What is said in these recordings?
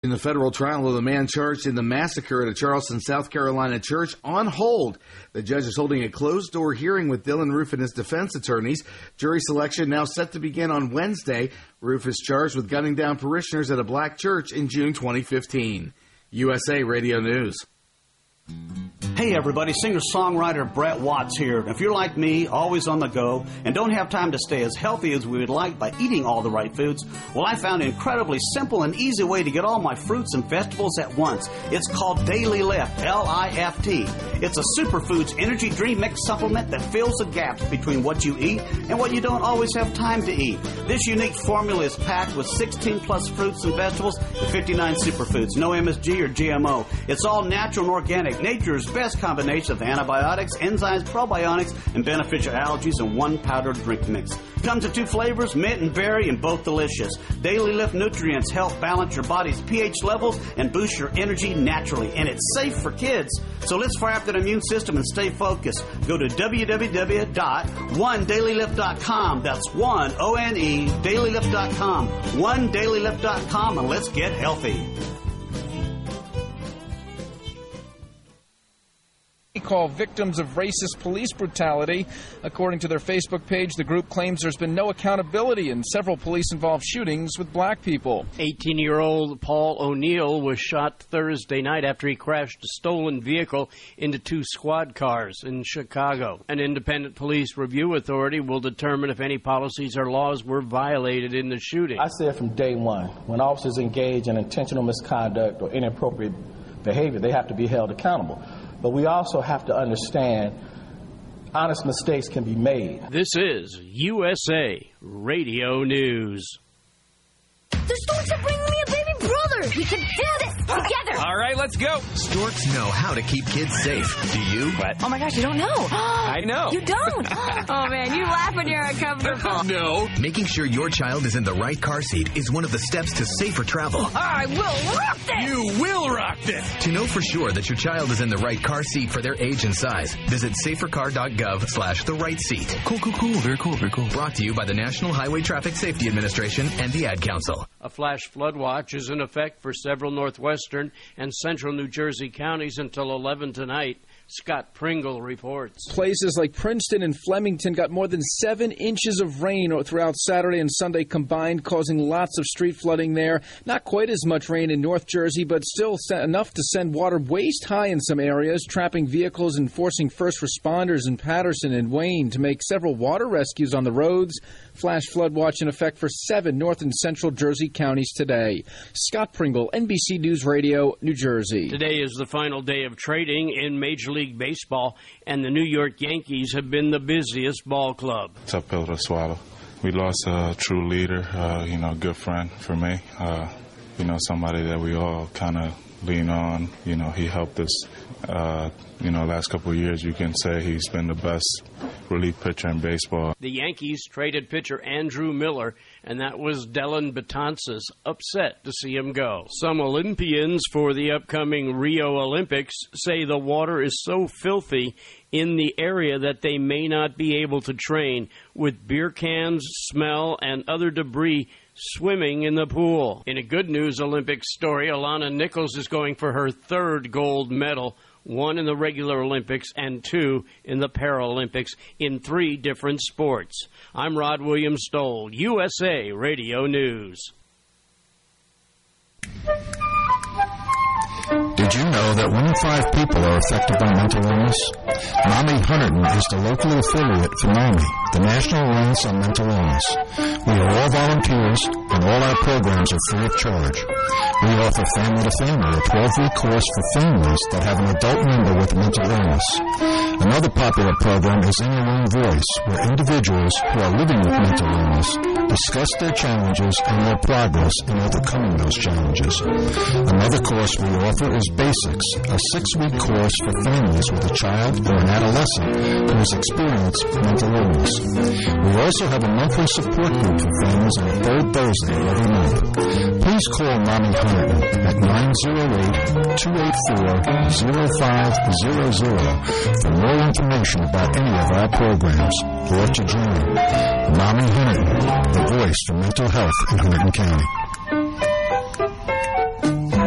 In the federal trial of the man charged in the massacre at a Charleston, South Carolina church on hold. The judge is holding a closed-door hearing with Dylan Roof and his defense attorneys. Jury selection now set to begin on Wednesday. Roof is charged with gunning down parishioners at a black church in June 2015. USA Radio News. Hey everybody, singer-songwriter Brett Watts here. If you're like me, always on the go, and don't have time to stay as healthy as we would like by eating all the right foods, well, I found an incredibly simple and easy way to get all my fruits and vegetables at once. It's called Daily Lift, L-I-F-T. It's a superfoods energy drink mix supplement that fills the gaps between what you eat and what you don't always have time to eat. This unique formula is packed with 16 plus fruits and vegetables and 59 superfoods, no MSG or GMO. It's all natural and organic. Nature's best combination of antibiotics, enzymes, probiotics, and beneficial allergies in one powdered drink mix. Comes in 2 flavors, mint and berry, and both delicious. Daily Lift nutrients help balance your body's pH levels and boost your energy naturally. And it's safe for kids. So let's fire up that immune system and stay focused. Go to www.onedailylift.com. That's ONE, dailylift.com. OneDailylift.com, and let's get healthy. Call victims of racist police brutality. According to their Facebook page, the group claims there's been no accountability in several police-involved shootings with black people. 18-year-old Paul O'Neill was shot Thursday night after he crashed a stolen vehicle into 2 squad cars in Chicago. An independent police review authority will determine if any policies or laws were violated in the shooting. I said from day one, when officers engage in intentional misconduct or inappropriate behavior, they have to be held accountable. But we also have to understand honest mistakes can be made. This is USA Radio News. The Storks are bringing me a baby brother. We can do this together. All right, let's go. Storks know how to keep kids safe. Do you? What? Oh, my gosh, you don't know. I know. You don't? Oh, man, you laugh when you're uncomfortable. No. Making sure your child is in the right car seat is one of the steps to safer travel. I will rock this. You will rock this. To know for sure that your child is in the right car seat for their age and size, visit safercar.gov/the-right-seat. Cool. Very cool. Brought to you by the National Highway Traffic Safety Administration and the Ad Council. A flash flood watch is in effect for several northwestern and central New Jersey counties until 11 tonight. Scott Pringle reports. Places like Princeton and Flemington got more than 7 inches of rain throughout Saturday and Sunday combined, causing lots of street flooding there. Not quite as much rain in North Jersey, but still enough to send water waist high in some areas, trapping vehicles and forcing first responders in Patterson and Wayne to make several water rescues on the roads. Flash flood watch in effect for 7 North and Central Jersey counties today. Scott Pringle, NBC News Radio, New Jersey. Today is the final day of trading in Major League Baseball, and the New York Yankees have been the busiest ball club. Tough pill to swallow. We lost a true leader, a good friend for me, somebody that we all kind of lean on. He helped us, last couple of years. You can say he's been the best relief pitcher in baseball. The Yankees traded pitcher Andrew Miller, and that was Dellin Betances upset to see him go. Some Olympians for the upcoming Rio Olympics say the water is so filthy in the area that they may not be able to train, with beer cans, smell, and other debris swimming in the pool. In a good news Olympics story, Alana Nichols is going for her 3rd gold medal, 1 in the regular Olympics and 2 in the Paralympics in 3 different sports. I'm Rod Williams-Stoll, USA Radio News. Did you know that 1 in 5 people are affected by mental illness? NAMI Hunterdon is the local affiliate for NAMI, the National Alliance on Mental Illness. We are all volunteers, and all our programs are free of charge. We offer Family to Family, a 12-week course for families that have an adult member with mental illness. Another popular program is In Your Own Voice, where individuals who are living with mental illness discuss their challenges and their progress in overcoming those challenges. Another course we offer is Basics, a 6-week course for families with a child or an adolescent who has experienced mental illness. We also have a monthly support group for families on the 3rd Thursday of every month. Please call NAMI Hunterdon at 908-284-0500 for more information about any of our programs or to join. NAMI Hunterdon, the voice for mental health in Hunterdon County.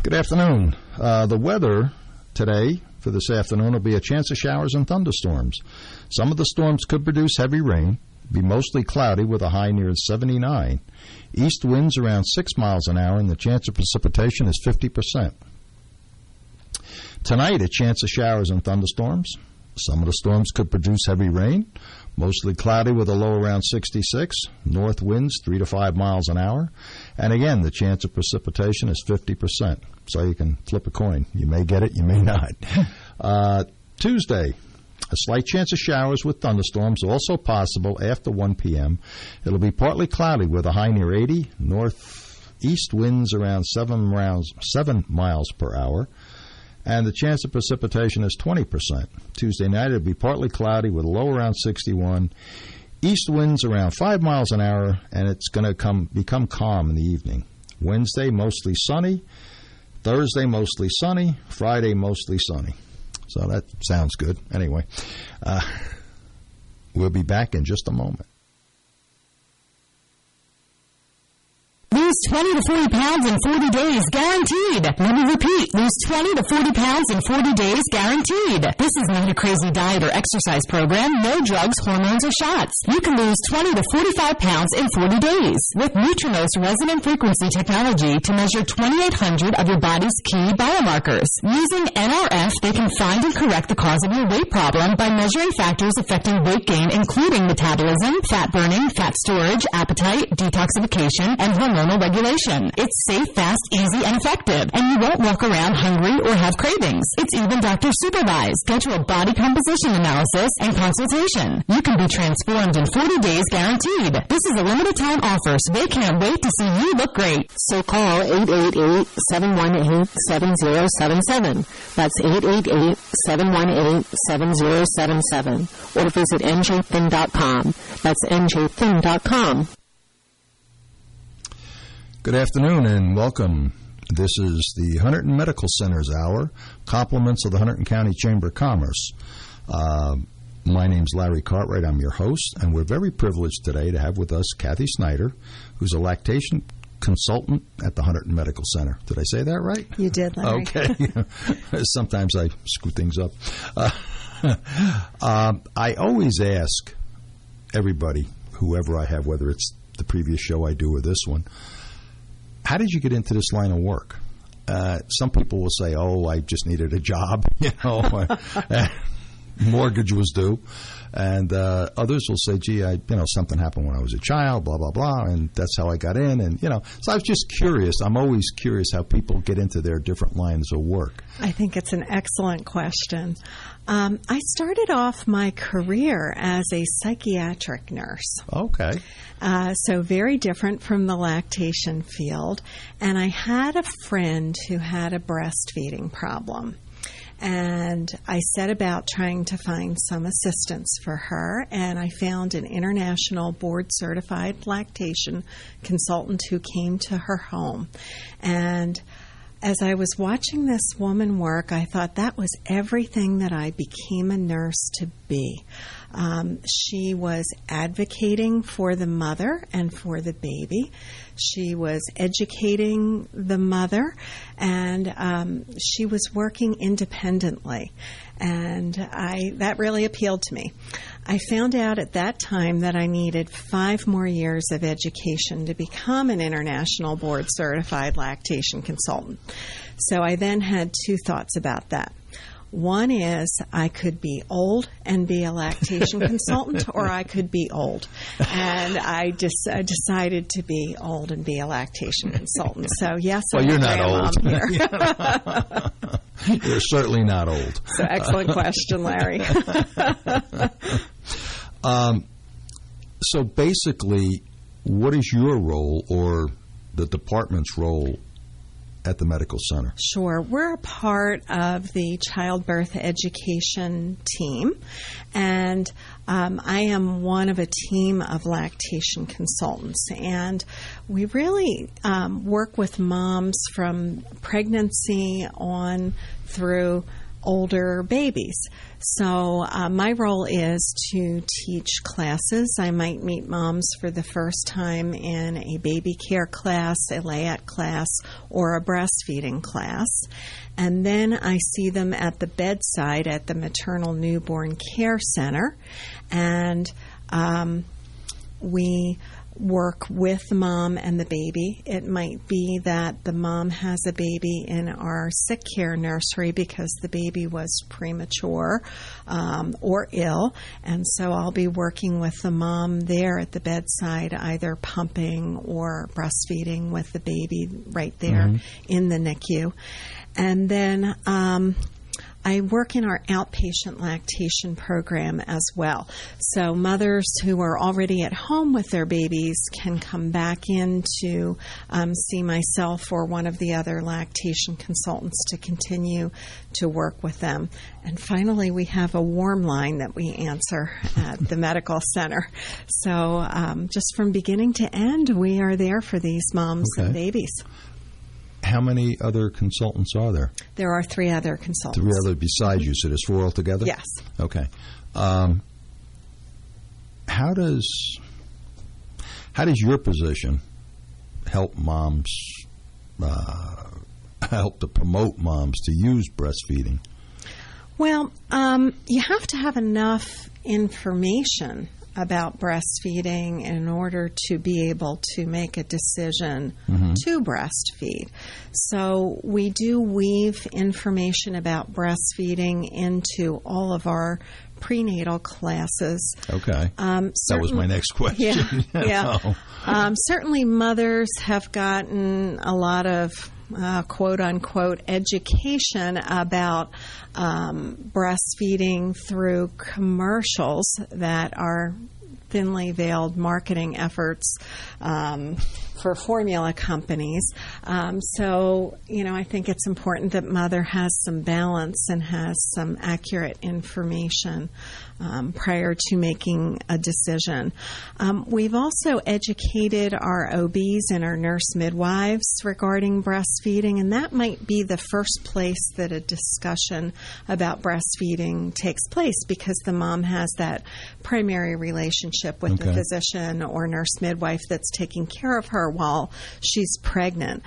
Good afternoon. The weather today for this afternoon will be a chance of showers and thunderstorms. Some of the storms could produce heavy rain, be mostly cloudy with a high near 79. East winds around 6 miles an hour, and the chance of precipitation is 50%. Tonight, a chance of showers and thunderstorms. Some of the storms could produce heavy rain, mostly cloudy with a low around 66. North winds 3 to 5 miles an hour. And again, the chance of precipitation is 50%. So you can flip a coin. You may get it, you may not. Tuesday, a slight chance of showers with thunderstorms, also possible after 1 p.m. It'll be partly cloudy with a high near 80. Northeast winds around 7 miles per hour. And the chance of precipitation is 20%. Tuesday night, it'll be partly cloudy with a low around 61. East winds around 5 miles an hour, and it's going to become calm in the evening. Wednesday, mostly sunny. Thursday, mostly sunny. Friday, mostly sunny. So that sounds good. Anyway, we'll be back in just a moment. Lose 20 to 40 pounds in 40 days, guaranteed. Let me repeat, lose 20 to 40 pounds in 40 days, guaranteed. This is not a crazy diet or exercise program, no drugs, hormones, or shots. You can lose 20 to 45 pounds in 40 days with Nutrinos resonant frequency technology to measure 2,800 of your body's key biomarkers. Using NRF, they can find and correct the cause of your weight problem by measuring factors affecting weight gain, including metabolism, fat burning, fat storage, appetite, detoxification, and hormonal regulation. It's safe, fast, easy, and effective, and you won't walk around hungry or have cravings. It's even doctor supervised. Get your body composition analysis and consultation. You can be transformed in 40 days guaranteed. This is a limited time offer, so they can't wait to see you look great. So call 888-718-7077. That's 888-718-7077. Or visit njthin.com. That's njthin.com. Good afternoon and welcome. This is the Hunterdon Medical Center's Hour, compliments of the Hunterdon County Chamber of Commerce. My name's Larry Cartwright. I'm your host, and we're very privileged today to have with us Kathy Snyder, who's a lactation consultant at the Hunterdon Medical Center. Did I say that right? You did, Larry. Okay. Sometimes I screw things up. I always ask everybody, whoever I have, whether it's the previous show I do or this one, how did you get into this line of work? Some people will say, "Oh, I just needed a job," mortgage was due, and others will say, "Gee, something happened when I was a child, blah blah blah, and that's how I got in." And so I was just curious. I'm always curious how people get into their different lines of work. I think it's an excellent question. I started off my career as a psychiatric nurse. Okay. So very different from the lactation field. And I had a friend who had a breastfeeding problem. And I set about trying to find some assistance for her, and I found an international board-certified lactation consultant who came to her home. And as I was watching this woman work, I thought that was everything that I became a nurse to be. She was advocating for the mother and for the baby. She was educating the mother, and she was working independently. And that really appealed to me. I found out at that time that I needed 5 more years of education to become an international board-certified lactation consultant. So I then had 2 thoughts about that. One is I could be old and be a lactation consultant, or I could be old. And I just decided to be old and be a lactation consultant. So, yes, well, you're not old. Here. You're certainly not old. So, excellent question, Larry. So basically, what is your role or the department's role at the medical center? Sure. We're a part of the childbirth education team, and I am one of a team of lactation consultants, and we really work with moms from pregnancy on through older babies. So my role is to teach classes. I might meet moms for the first time in a baby care class, a layette class, or a breastfeeding class. And then I see them at the bedside at the Maternal Newborn Care Center. And we work with the mom and the baby. It might be that the mom has a baby in our sick care nursery because the baby was premature or ill, and so I'll be working with the mom there at the bedside, either pumping or breastfeeding with the baby right there in the NICU. And then I work in our outpatient lactation program as well. So mothers who are already at home with their babies can come back in to see myself or one of the other lactation consultants to continue to work with them. And finally, we have a warm line that we answer at the medical center. So just from beginning to end, we are there for these moms and babies. How many other consultants are there? There are 3 other consultants. 3 other besides you, so there's 4 altogether? Yes. Okay. How does your position help moms, help to promote moms to use breastfeeding? Well, you have to have enough information about breastfeeding in order to be able to make a decision to breastfeed. So we do weave information about breastfeeding into all of our prenatal classes. Okay. That was my next question. Certainly mothers have gotten a lot of quote-unquote education about breastfeeding through commercials that are thinly veiled marketing efforts for formula companies. So, I think it's important that mother has some balance and has some accurate information prior to making a decision. We've also educated our OBs and our nurse midwives regarding breastfeeding, and that might be the first place that a discussion about breastfeeding takes place because the mom has that primary relationship with the physician or nurse midwife that's taking care of her while she's pregnant.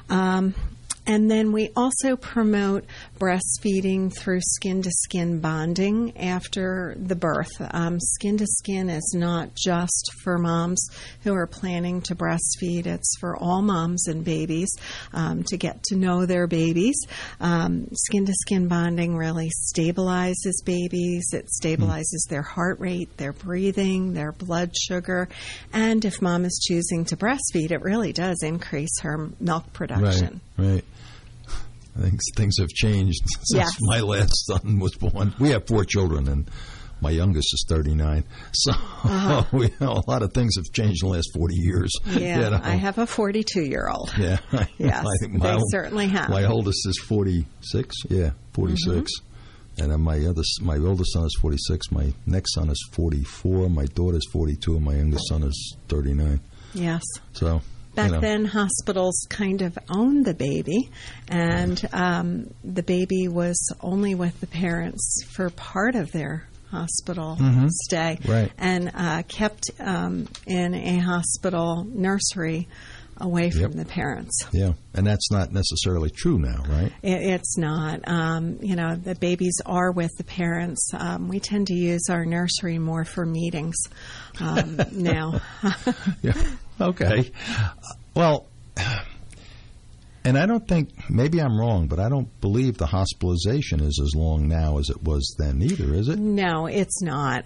And then we also promote breastfeeding through skin-to-skin bonding after the birth. Skin-to-skin is not just for moms who are planning to breastfeed. It's for all moms and babies to get to know their babies. Skin-to-skin bonding really stabilizes babies. It stabilizes their heart rate, their breathing, their blood sugar. And if mom is choosing to breastfeed, it really does increase her milk production. Right. I think things have changed since my last son was born. We have 4 children, and my youngest is 39. So a lot of things have changed in the last 40 years. Yeah, I have a 42-year-old. Yeah. Yes, they certainly have. My oldest is 46. Yeah, 46. And then my oldest son is 46. My next son is 44. My daughter's 42, and my youngest son is 39. Yes. So... Back then, hospitals kind of owned the baby, and the baby was only with the parents for part of their hospital stay, and kept in a hospital nursery away from the parents. Yeah, and that's not necessarily true now, right? It's not. The babies are with the parents. We tend to use our nursery more for meetings now. Yeah. Okay. Well, and I don't think, maybe I'm wrong, but I don't believe the hospitalization is as long now as it was then either, is it? No, it's not.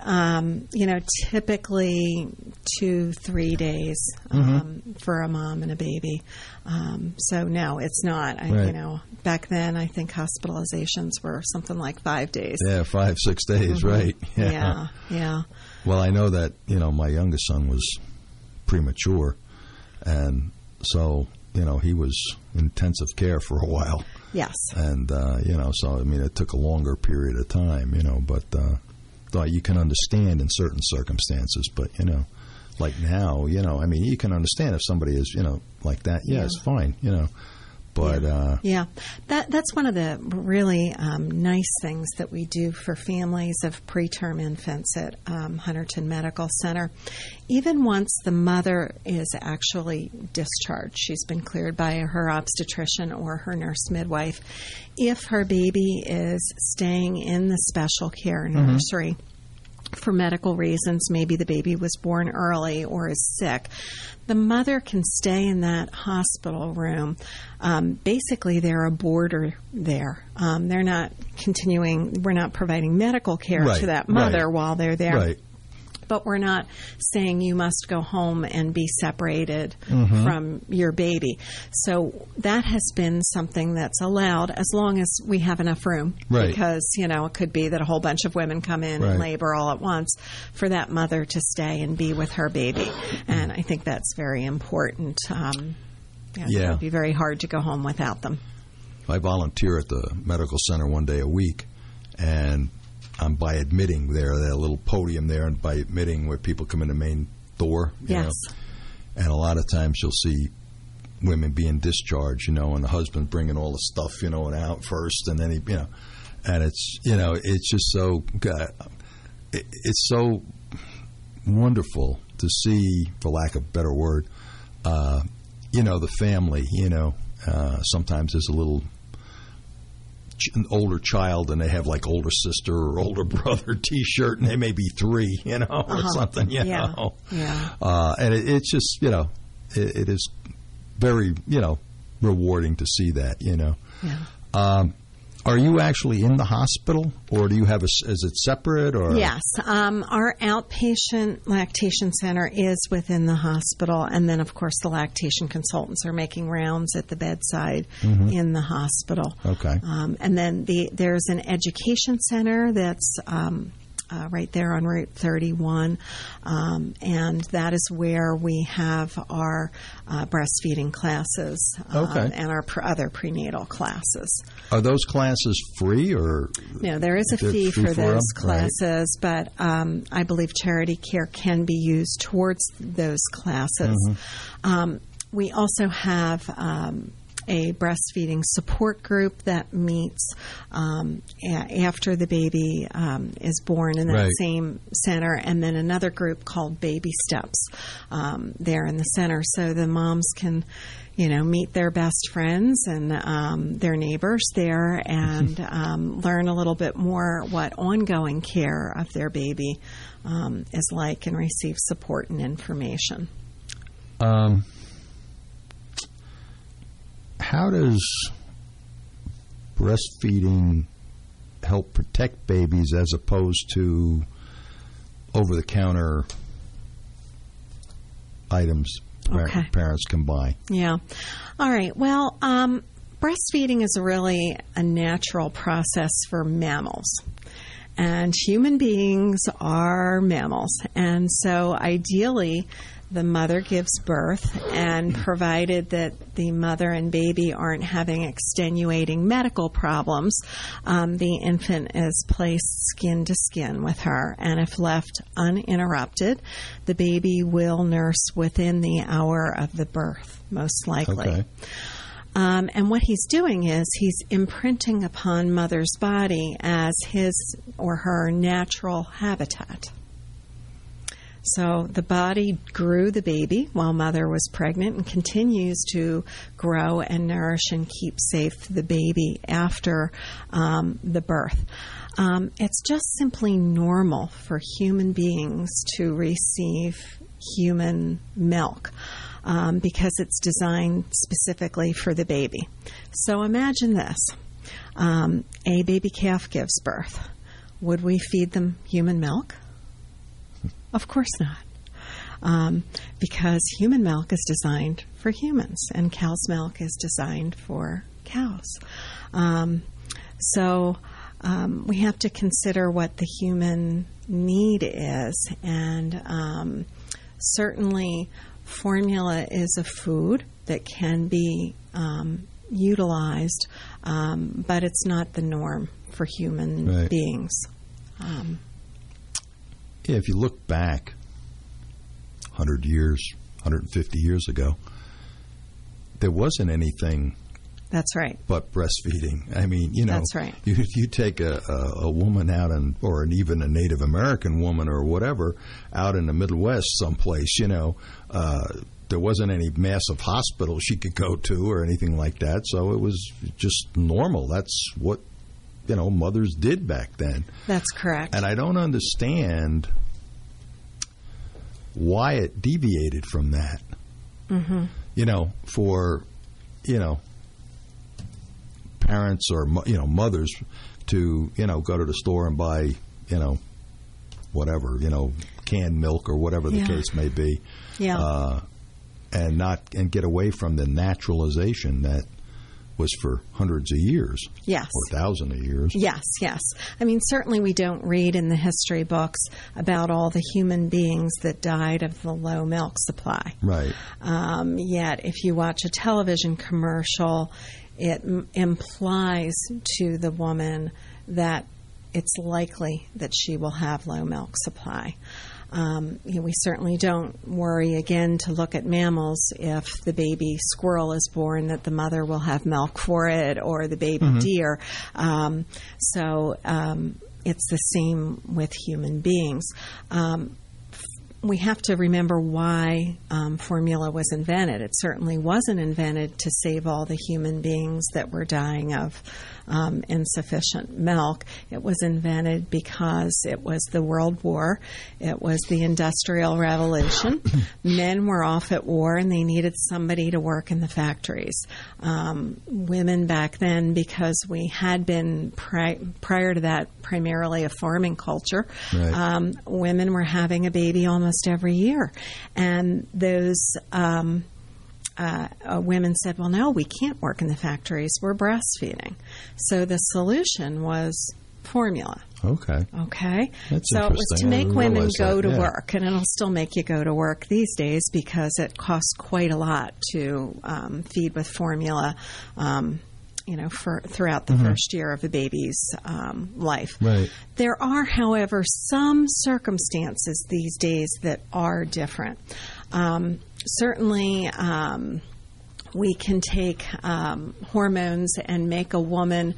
Typically 2-3 days for a mom and a baby. So no, it's not. Back then I think hospitalizations were something like 5 days. Yeah, 5-6 days, right. Yeah. Well, I know that, my youngest son was premature, and so he was in intensive care for a while. Yes. And so it took a longer period of time, but thought you can understand in certain circumstances, but like now, you can understand if somebody is like that. Yeah, it's fine, But that's one of the really nice things that we do for families of preterm infants at Hunterdon Medical Center. Even once the mother is actually discharged, she's been cleared by her obstetrician or her nurse midwife, if her baby is staying in the special care nursery for medical reasons, maybe the baby was born early or is sick, the mother can stay in that hospital room. Basically, they're a boarder there. They're not we're not providing medical care to that mother while they're there. Right. But we're not saying you must go home and be separated from your baby. So that has been something that's allowed as long as we have enough room. Right. Because, it could be that a whole bunch of women come in and labor all at once for that mother to stay and be with her baby. And I think that's very important. It would be very hard to go home without them. I volunteer at the medical center one day a week, and I'm by admitting there, that little podium there, and by admitting where people come in the main door. You know? And a lot of times you'll see women being discharged, and the husband bringing all the stuff, and out first, and then he, and it's, it's just so, it's so wonderful to see, for lack of a better word, the family, sometimes there's a little an older child and they have like older sister or older brother T-shirt, and they may be 3, or something, know. And it's just, it is very, rewarding to see that, Are you actually in the hospital, or do you have is it separate? Or yes, our outpatient lactation center is within the hospital, and then of course the lactation consultants are making rounds at the bedside in the hospital. Okay, and then there's an education center that's right there on Route 31, and that is where we have our breastfeeding classes and our other prenatal classes. Are those classes free, or no? There is a fee for those classes, but I believe Charity Care can be used towards those classes. We also have a breastfeeding support group that meets after the baby is born in that same center, and then another group called Baby Steps there in the center, so the moms can meet their best friends and their neighbors there, and learn a little bit more what ongoing care of their baby is like, and receive support and information. How does breastfeeding help protect babies as opposed to over-the-counter items parents can buy? Yeah. All right. Well, breastfeeding is really a natural process for mammals. And human beings are mammals. And so ideally, the mother gives birth, and provided that the mother and baby aren't having extenuating medical problems, the infant is placed skin to skin with her. And if left uninterrupted, the baby will nurse within the hour of the birth, most likely. Okay. And what he's doing is he's imprinting upon mother's body as his or her natural habitat. So the body grew the baby while mother was pregnant and continues to grow and nourish and keep safe the baby after the birth. It's just simply normal for human beings to receive human milk because it's designed specifically for the baby. So imagine this. A baby calf gives birth. Would we feed them human milk? Of course not, because human milk is designed for humans, and cow's milk is designed for cows. So we have to consider what the human need is, and certainly formula is a food that can be utilized, but it's not the norm for human beings. Yeah, if you look back 100 years, 150 years ago, there wasn't anything That's right. But breastfeeding. I mean, you know, that's right. You take a woman out or even a Native American woman or whatever out in the Midwest someplace, you know, there wasn't any massive hospital she could go to or anything like that. So it was just normal. That's what, you know, mothers did back then. That's correct. And I don't understand why it deviated from that. Mm-hmm. You know, for, you know, parents or, you know, mothers to, you know, go to the store and buy, you know, whatever, you know, canned milk or whatever the case may be. Yeah. And get away from the naturalization that was for hundreds of years. Yes. Or thousands of years. Yes, yes. I mean, certainly we don't read in the history books about all the human beings that died of the low milk supply. Right. Yet, if you watch a television commercial, it implies to the woman that it's likely that she will have low milk supply. We certainly don't worry, again, to look at mammals if the baby squirrel is born that the mother will have milk for it, or the baby deer. So it's the same with human beings. We have to remember why formula was invented. It certainly wasn't invented to save all the human beings that were dying of insufficient milk. It was invented because it was the World War. It was the Industrial Revolution. Men were off at war and they needed somebody to work in the factories. Women back then, because we had been prior to that primarily a farming culture, right. Women were having a baby almost every year. And those women said, well, no, we can't work in the factories. We're breastfeeding. So the solution was formula. Okay. That's so it was to make women go to work, and it'll still make you go to work these days because it costs quite a lot to feed with formula. Throughout the first year of the baby's life. Right. There are, however, some circumstances these days that are different. Certainly, we can take hormones and make a woman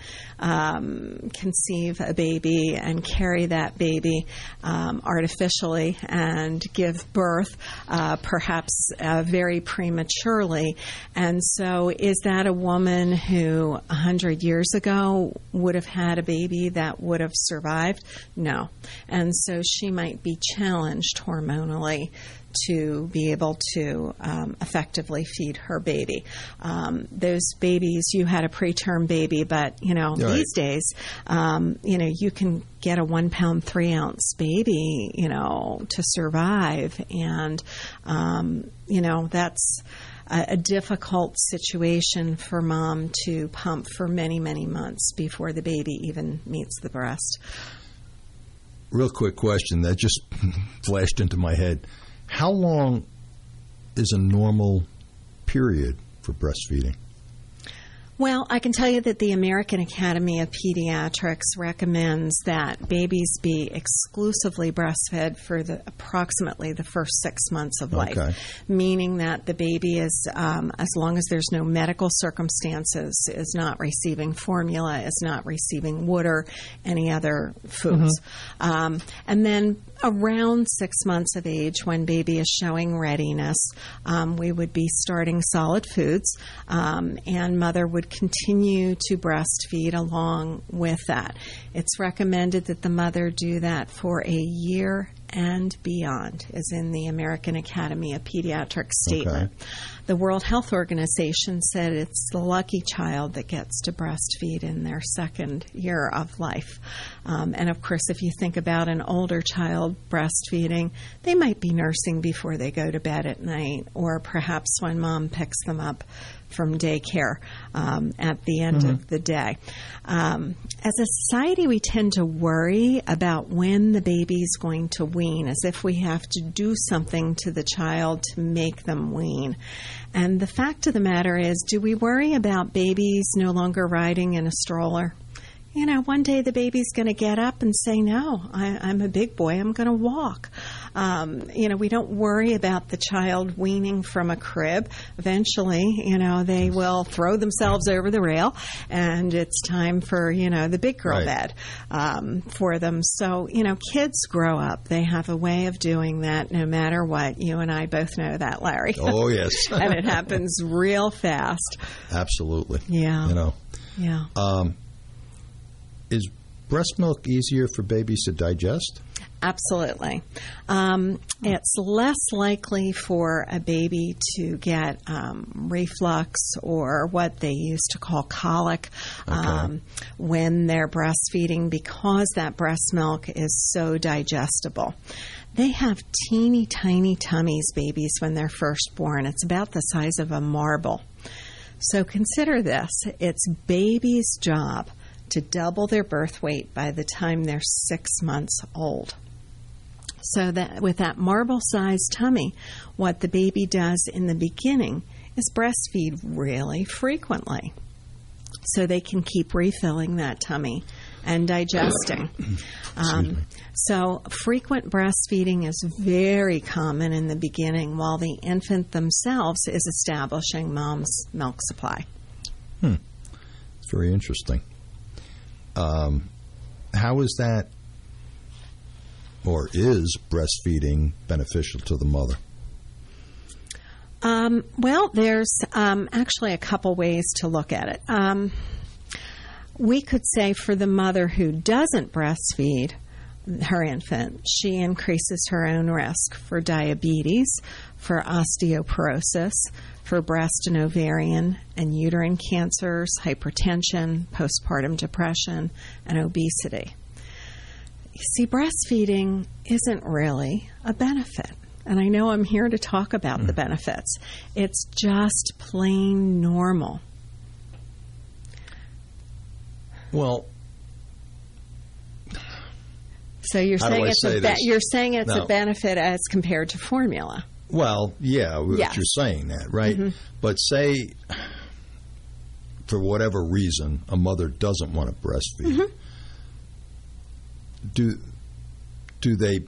conceive a baby and carry that baby artificially and give birth, perhaps very prematurely. And so is that a woman who 100 years ago would have had a baby that would have survived? No. And so she might be challenged hormonally to be able to effectively feed her baby. Those babies, you had a preterm baby, but, right. These days, you can get a 1 pound, 3 ounce baby, to survive. And, that's a difficult situation for mom to pump for many, many months before the baby even meets the breast. Real quick question that just flashed into my head. How long is a normal period for breastfeeding? Well, I can tell you that the American Academy of Pediatrics recommends that babies be exclusively breastfed for approximately the first 6 months of life, meaning that the baby is, as long as there's no medical circumstances, is not receiving formula, is not receiving wood or any other foods. And then around 6 months of age, when baby is showing readiness, we would be starting solid foods, and mother would continue to breastfeed along with that. It's recommended that the mother do that for a year and beyond, is in the American Academy of Pediatrics statement. The World Health Organization said it's the lucky child that gets to breastfeed in their second year of life. And of course, if you think about an older child breastfeeding, they might be nursing before they go to bed at night, or perhaps when mom picks them up from daycare at the end of the day. As a society, we tend to worry about when the baby's going to wean, as if we have to do something to the child to make them wean. And the fact of the matter is, do we worry about babies no longer riding in a stroller? one day the baby's going to get up and say, no, I'm a big boy, I'm going to walk. We don't worry about the child weaning from a crib. Eventually, they will throw themselves over the rail, and it's time for, the big girl bed for them. So, kids grow up. They have a way of doing that no matter what. You and I both know that, Larry. Oh, yes. And it happens real fast. Absolutely. Yeah. Yeah. Is breast milk easier for babies to digest? Absolutely. It's less likely for a baby to get reflux or what they used to call colic when they're breastfeeding, because that breast milk is so digestible. They have teeny tiny tummies, babies, when they're first born. It's about the size of a marble. So consider this. It's baby's job to double their birth weight by the time they're 6 months old. So that with that marble-sized tummy, what the baby does in the beginning is breastfeed really frequently, so they can keep refilling that tummy and digesting. So frequent breastfeeding is very common in the beginning, while the infant themselves is establishing mom's milk supply. It's very interesting. How is that, or is breastfeeding beneficial to the mother? Well, there's actually a couple ways to look at it. We could say for the mother who doesn't breastfeed her infant, she increases her own risk for diabetes, for osteoporosis, for breast and ovarian and uterine cancers, hypertension, postpartum depression, and obesity. You see, breastfeeding isn't really a benefit. And I know I'm here to talk about the benefits. It's just plain normal. Well, so you're saying it's a benefit as compared to formula. Well, yeah, yes. You're saying that, right? Mm-hmm. But say, for whatever reason, a mother doesn't want to breastfeed. Mm-hmm. Do they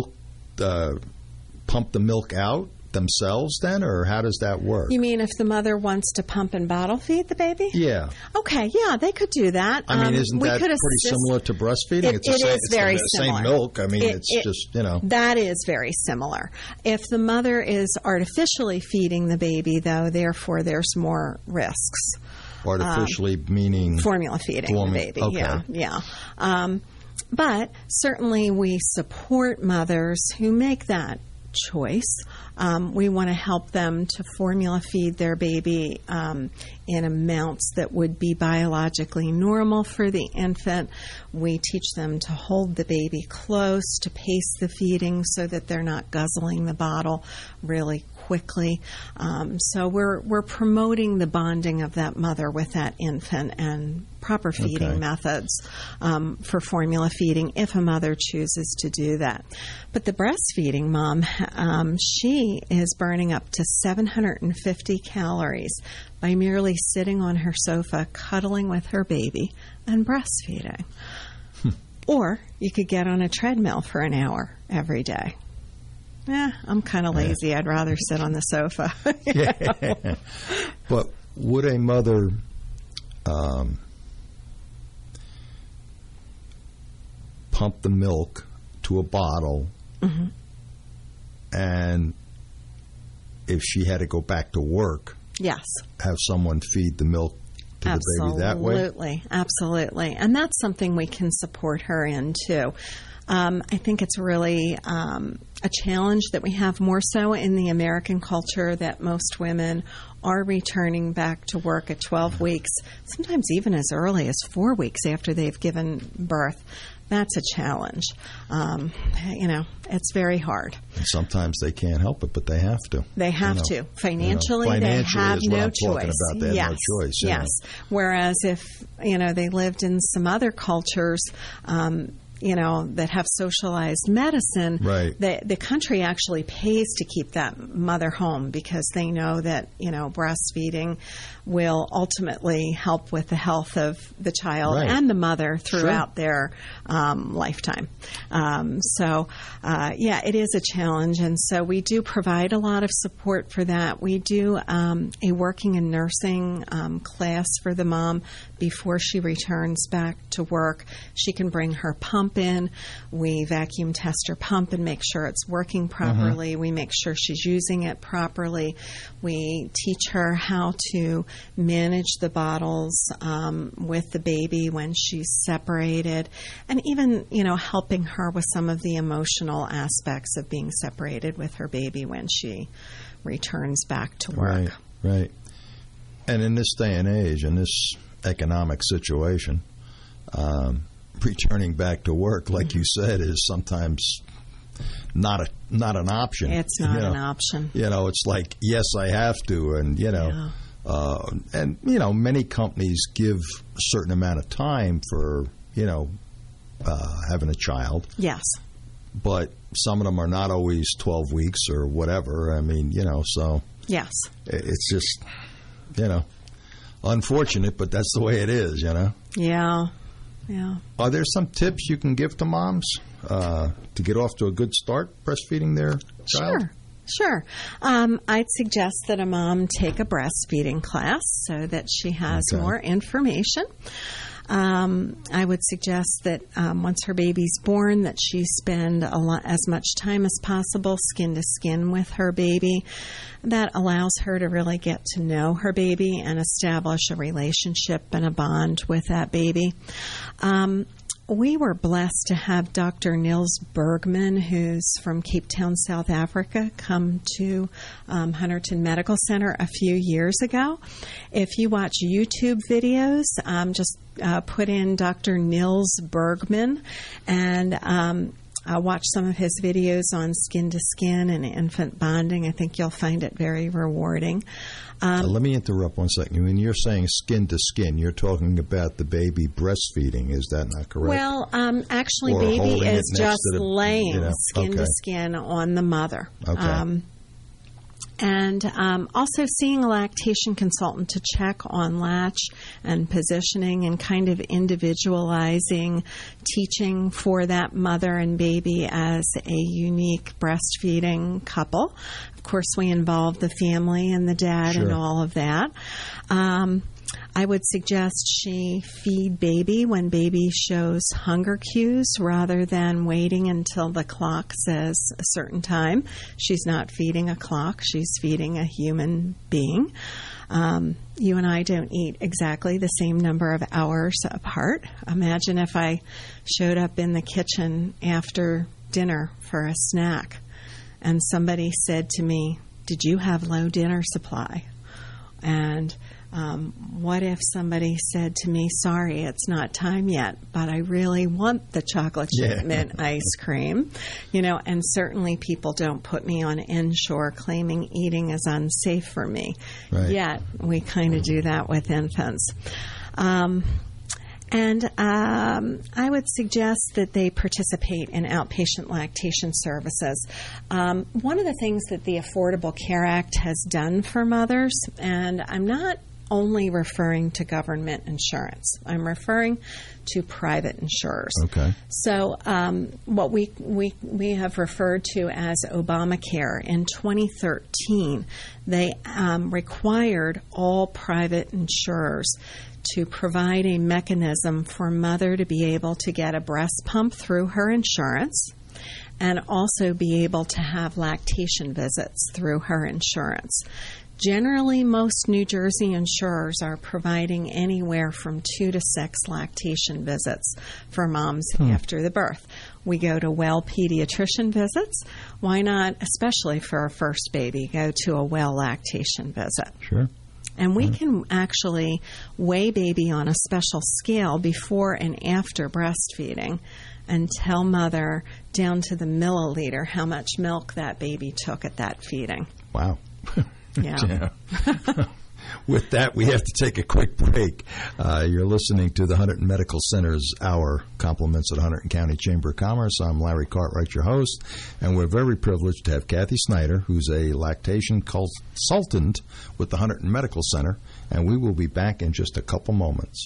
pump the milk out themselves then, or how does that work? You mean if the mother wants to pump and bottle feed the baby? Yeah. Okay, yeah, they could do that. I mean, isn't that pretty similar to breastfeeding? It is very similar. Same milk. I mean, it's just, That is very similar. If the mother is artificially feeding the baby, though, therefore there's more risks. Artificially meaning? Formula feeding the baby, okay. Yeah. But certainly we support mothers who make that choice. We want to help them to formula feed their baby in amounts that would be biologically normal for the infant. We teach them to hold the baby close, to pace the feeding so that they're not guzzling the bottle really quickly. So we're promoting the bonding of that mother with that infant and proper feeding methods for formula feeding if a mother chooses to do that. But the breastfeeding mom, she is burning up to 750 calories by merely sitting on her sofa, cuddling with her baby and breastfeeding. Or you could get on a treadmill for an hour every day. I'm kind of lazy. Yeah. I'd rather sit on the sofa. Yeah. But would a mother pump the milk to a bottle, and if she had to go back to work, yes, have someone feed the milk to the baby that way? Absolutely. And that's something we can support her in, too. I think it's really a challenge that we have more so in the American culture, that most women are returning back to work at 12 weeks, sometimes even as early as 4 weeks after they've given birth. That's a challenge. It's very hard. And sometimes they can't help it, but they have to. They have to. Financially, they have no choice. They have no choice. Yes. Whereas if, they lived in some other cultures, that have socialized medicine, right. the country actually pays to keep that mother home because they know that, breastfeeding will ultimately help with the health of the child right. and the mother throughout their lifetime. It is a challenge, and so we do provide a lot of support for that. We do a working and nursing class for the mom before she returns back to work. She can bring her pump in. We vacuum test her pump and make sure it's working properly. We make sure she's using it properly. We teach her how to manage the bottles with the baby when she's separated, and even, helping her with some of the emotional aspects of being separated with her baby when she returns back to work. Right. And in this day and age, in this economic situation, returning back to work, like you said, is sometimes not an option. It's not an option. It's like, yes, I have to, and many companies give a certain amount of time for having a child. Yes. But some of them are not always 12 weeks or whatever. I mean, so yes, it's just unfortunate, but that's the way it is. Yeah. Are there some tips you can give to moms to get off to a good start breastfeeding their child? Sure. I'd suggest that a mom take a breastfeeding class so that she has more information. I would suggest that once her baby's born, that she spend as much time as possible skin to skin with her baby. That allows her to really get to know her baby and establish a relationship and a bond with that baby. We were blessed to have Dr. Niels Bergman, who's from Cape Town, South Africa, come to Hunterton Medical Center a few years ago. If you watch YouTube videos, just put in Dr. Niels Bergman and watch some of his videos on skin to skin and infant bonding. I think you'll find it very rewarding. Let me interrupt 1 second. When you're saying skin to skin, you're talking about the baby breastfeeding. Is that not correct? Well, actually, baby is just laying skin to skin on the mother. Okay. And also seeing a lactation consultant to check on latch and positioning and kind of individualizing teaching for that mother and baby as a unique breastfeeding couple. Of course, we involve the family and the dad and all of that. I would suggest she feed baby when baby shows hunger cues rather than waiting until the clock says a certain time. She's not feeding a clock. She's feeding a human being. You and I don't eat exactly the same number of hours apart. Imagine if I showed up in the kitchen after dinner for a snack and somebody said to me, "Did you have low dinner supply?" And what if somebody said to me, "Sorry, it's not time yet, but I really want the chocolate chip mint ice cream," and certainly people don't put me on Ensure claiming eating is unsafe for me. Right. Yet we kind of do that with infants. And I would suggest that they participate in outpatient lactation services. One of the things that the Affordable Care Act has done for mothers, and I'm not only referring to government insurance, I'm referring to private insurers. Okay. So what we have referred to as Obamacare, in 2013, they required all private insurers to provide a mechanism for mother to be able to get a breast pump through her insurance and also be able to have lactation visits through her insurance. Generally, most New Jersey insurers are providing anywhere from 2 to 6 lactation visits for moms after the birth. We go to well pediatrician visits. Why not, especially for a first baby, go to a well lactation visit? Sure. And we can actually weigh baby on a special scale before and after breastfeeding and tell mother down to the milliliter how much milk that baby took at that feeding. Wow. Yeah. With that, we have to take a quick break. You're listening to the Hunterdon Medical Center's Hour, compliments of the Hunterdon County Chamber of Commerce. I'm Larry Cartwright, your host, and we're very privileged to have Kathy Snyder, who's a lactation consultant with the Hunterdon Medical Center, and we will be back in just a couple moments.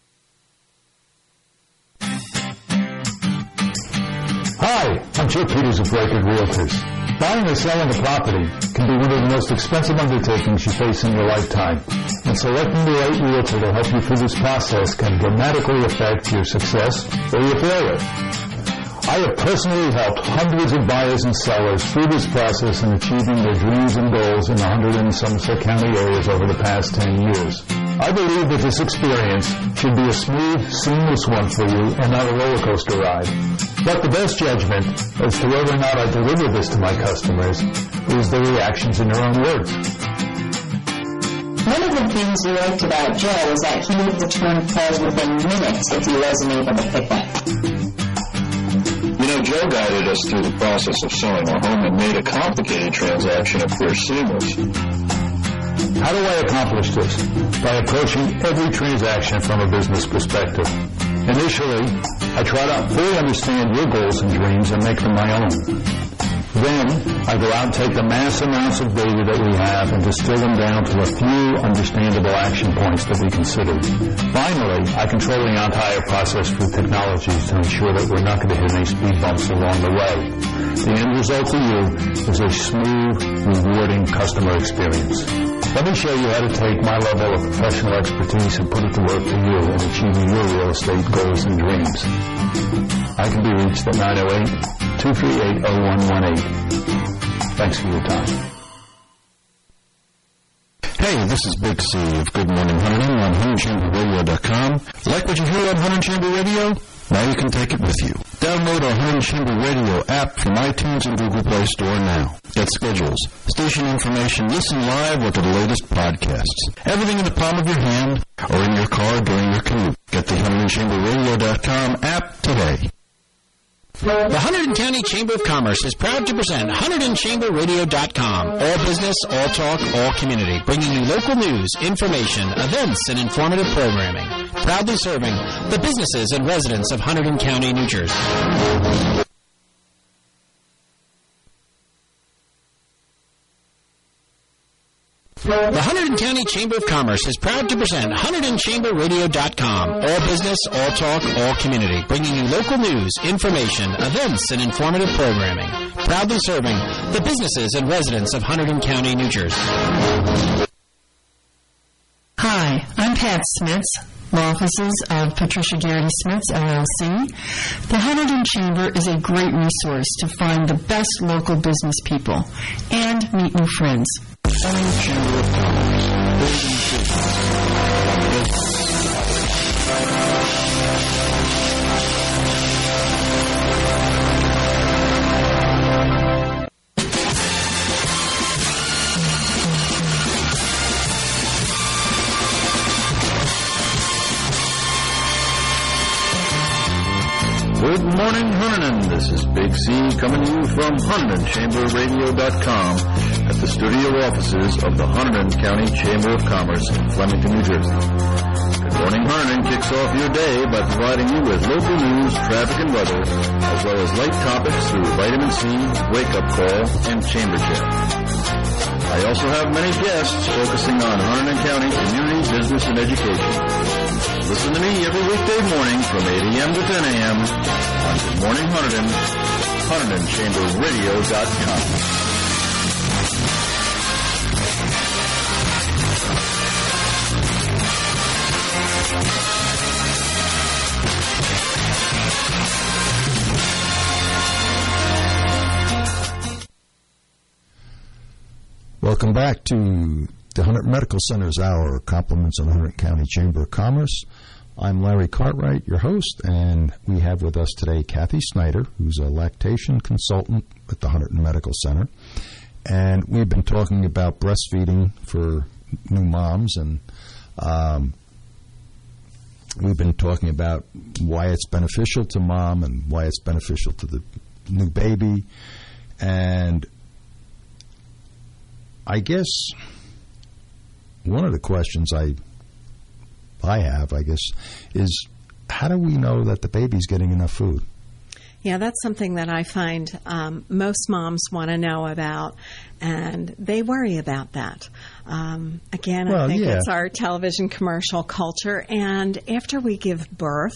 Hi, I'm Joe Peters of Breakford Realtors. Buying or selling a property can be one of the most expensive undertakings you face in your lifetime, and selecting the right realtor to help you through this process can dramatically affect your success or your failure. I have personally helped hundreds of buyers and sellers through this process in achieving their dreams and goals in the Hunterdon and Somerset County areas over the past 10 years. I believe that this experience should be a smooth, seamless one for you and not a roller coaster ride. But the best judgment as to whether or not I deliver this to my customers is the reactions in their own words. One of the things we liked about Joe was that he would return calls within minutes if he wasn't able to pick up. You know, Joe guided us through the process of selling our home and made a complicated transaction appear seamless. How do I accomplish this? By approaching every transaction from a business perspective. Initially, I try to fully understand your goals and dreams and make them my own. Then, I go out and take the mass amounts of data that we have and distill them down to a few understandable action points that we consider. Finally, I control the entire process through technologies to ensure that we're not going to hit any speed bumps along the way. The end result for you is a smooth, rewarding customer experience. Let me show you how to take my level of professional expertise and put it to work for you in achieving your real estate goals and dreams. I can be reached at 908-238-0118. Thanks for your time. Hey, this is Big C of Good Morning Hunterdon on HunterdonChamberRadio.com. Like what you hear on Hunterdon Chamber Radio? Now you can take it with you. Download our Hunterdon Chamber Radio app from iTunes and Google Play Store now. Get schedules, station information, listen live or to the latest podcasts. Everything in the palm of your hand or in your car during your commute. Get the HunterdonChamberRadio.com app today. The Hunterdon County Chamber of Commerce is proud to present HunterdonChamberRadio.com. All business, all talk, all community. Bringing you local news, information, events, and informative programming. Proudly serving the businesses and residents of Hunterdon County, New Jersey. The Hunterdon County Chamber of Commerce is proud to present HunterdonChamberRadio.com. All business, all talk, all community. Bringing you local news, information, events, and informative programming. Proudly serving the businesses and residents of Hunterdon County, New Jersey. Hi, I'm Pat Smits, law offices of Patricia Garrity Smits, LLC. The Hunterdon Chamber is a great resource to find the best local business people and meet new friends. Hunterdon Chamber of Commerce. Building business. Good morning, Hunterdon. This is Big C coming to you from HunterdonChamberRadio.com at the studio offices of the Hunterdon County Chamber of Commerce in Flemington, New Jersey. Good morning, Hunterdon kicks off your day by providing you with local news, traffic, and weather, as well as light topics through Vitamin C, Wake Up Call, and Chamber Chat. I also have many guests focusing on Hunterdon County community, business, and education. Listen to me every weekday morning from 8 a.m. to 10 a.m. on Good Morning Hunterdon, HunterdonChamberRadio.com. Welcome back to the Hunterdon Medical Center's Hour, compliments of the Hunterdon County Chamber of Commerce. I'm Larry Cartwright, your host, and we have with us today Kathy Snyder, who's a lactation consultant at the Hunterdon Medical Center. And we've been talking about breastfeeding for new moms, and we've been talking about why it's beneficial to mom and why it's beneficial to the new baby. And I guess one of the questions I have, I guess, is how do we know that the baby's getting enough food? Yeah, that's something that I find most moms want to know about, and they worry about that. Again, I think it's our television commercial culture, and after we give birth,